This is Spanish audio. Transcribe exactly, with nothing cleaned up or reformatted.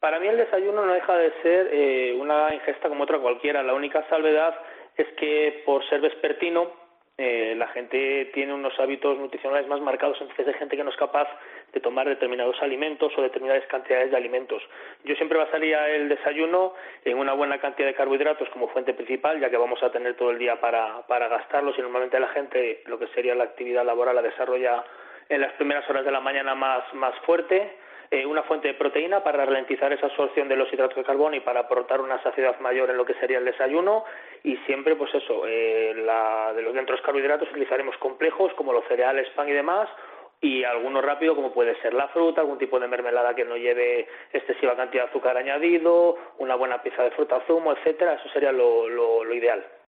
Para mí el desayuno no deja de ser eh, una ingesta como otra cualquiera. La única salvedad es que por ser vespertino eh, la gente tiene unos hábitos nutricionales más marcados, entonces hay gente que no es capaz de tomar determinados alimentos o determinadas cantidades de alimentos. Yo siempre basaría el desayuno en una buena cantidad de carbohidratos como fuente principal, ya que vamos a tener todo el día para, para gastarlos y normalmente la gente lo que sería la actividad laboral la desarrolla en las primeras horas de la mañana más, más fuerte. Eh, una fuente de proteína para ralentizar esa absorción de los hidratos de carbono y para aportar una saciedad mayor en lo que sería el desayuno, y siempre pues eso, eh, la, de los dentro de los carbohidratos utilizaremos complejos como los cereales, pan y demás, y alguno rápido como puede ser la fruta, algún tipo de mermelada que no lleve excesiva cantidad de azúcar añadido, una buena pieza de fruta zumo, etcétera. Eso sería lo, lo, lo ideal.